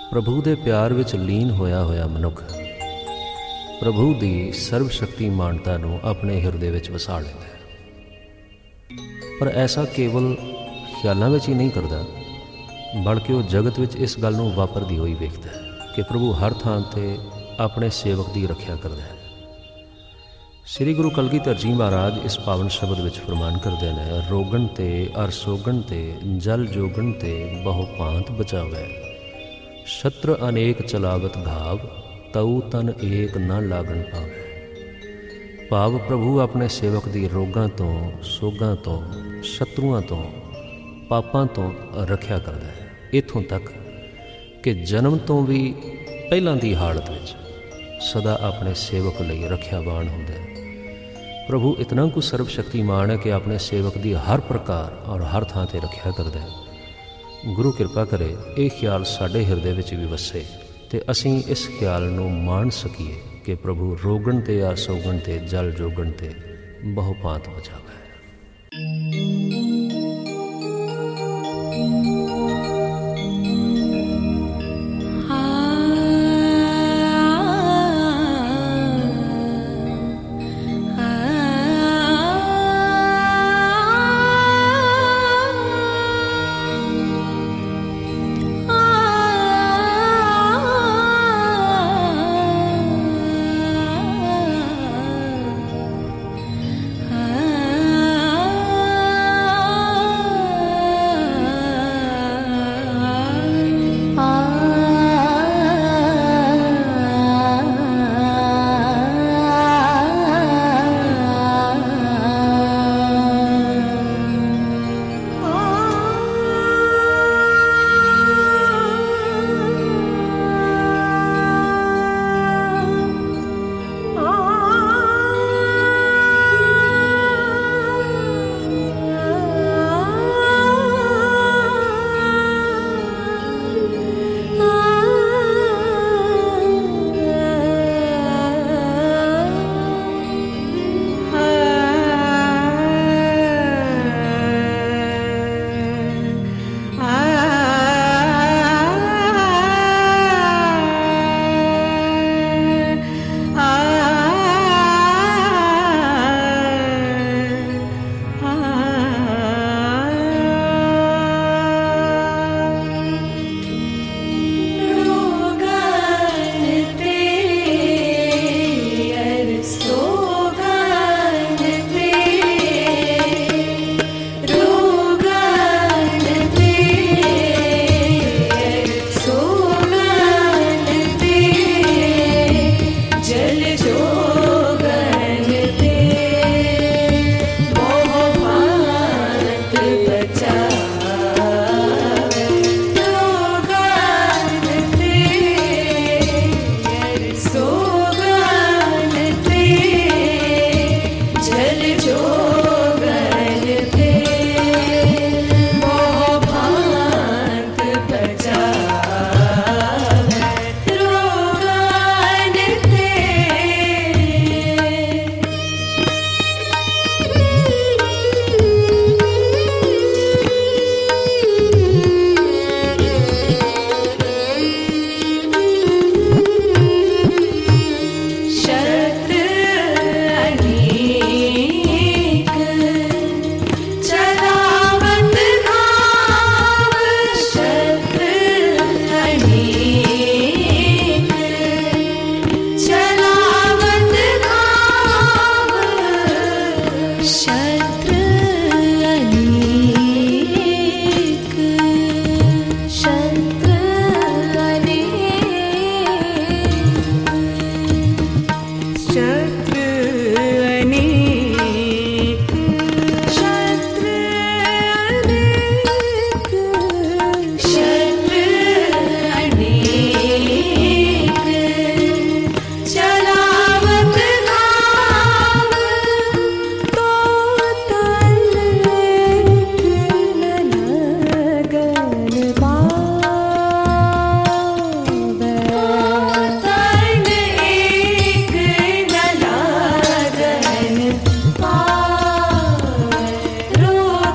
प्रभु दे प्यार विच लीन होया होया मनुख प्रभु दी सर्व शक्तिमानता नूं अपने हिरदे विच वसा लैंदा है। पर ऐसा केवल ख्यालां विच ही नहीं करदा, बल्कि वह जगत विच इस गल नूं वापरदी होई वेखदा है कि प्रभु हर थां ते अपने सेवक की रखिया करता है। श्री गुरु कलगीधर जी महाराज इस पावन शब्द विच फरमान करते हैं, रोगन ते अर सोगन ते जल जोगन ते बहु भांत बचावै, शत्र अनेक चलावत घाव, तऊ तन एक न लागन पावै। भाव प्रभु अपने सेवक की रोगां तो, सोगां तो, शत्रुआं तो, पापां तो रखिया करता है। इत्थों तक कि जन्म तो भी पहलां दी हालत विच सदा अपने सेवक लई रखियावान हुंदा है। प्रभु इतना कुछ सर्वशक्तिमान है कि अपने सेवक की हर प्रकार और हर थां ते रखिया करता है। गुरु कृपा करे ये ख्याल साडे हिरदे विच भी वसे ते असीं इस ख्याल नूं मान सकीए कि प्रभु रोगन ते या सोगन ते जल जोगन ते बहु भांत बचावै।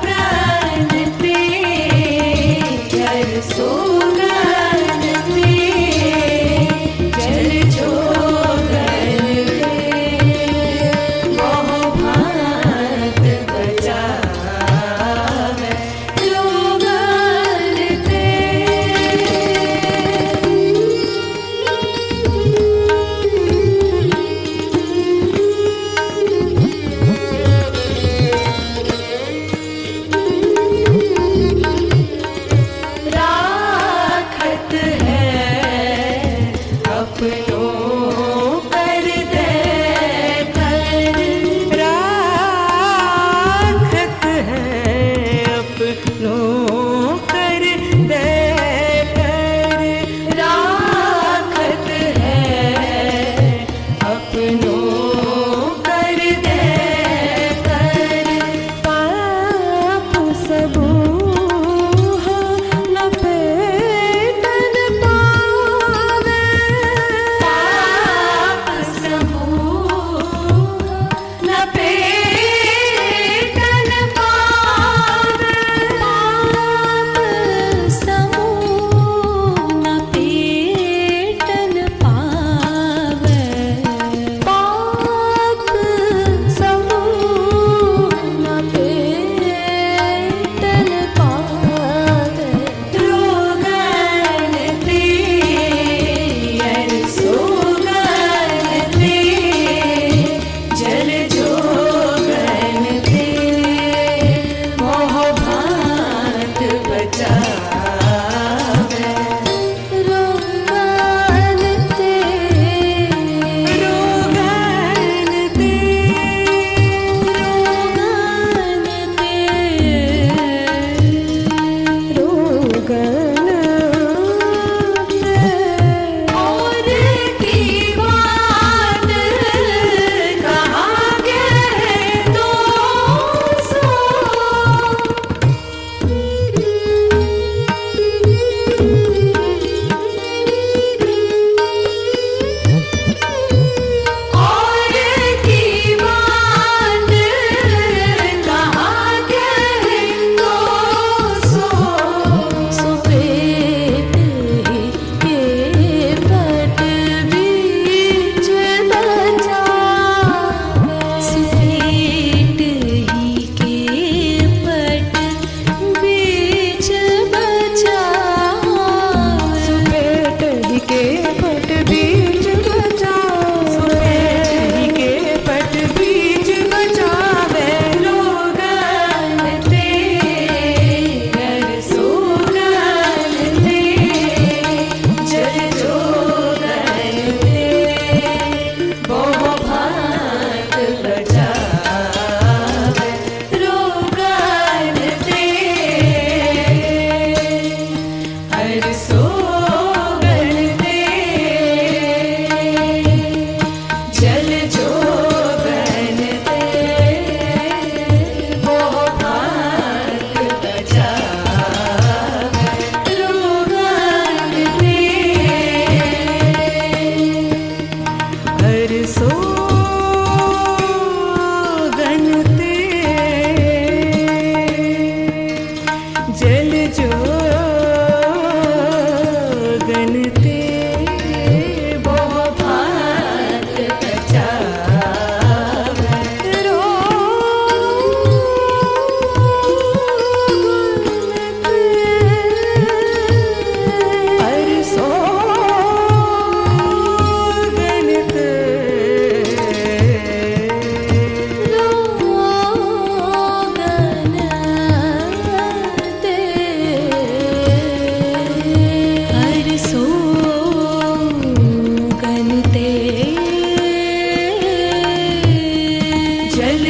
सोगन ते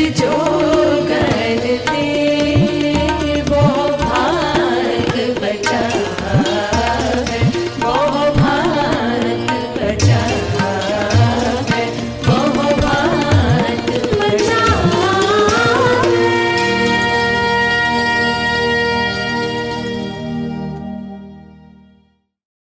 जो करते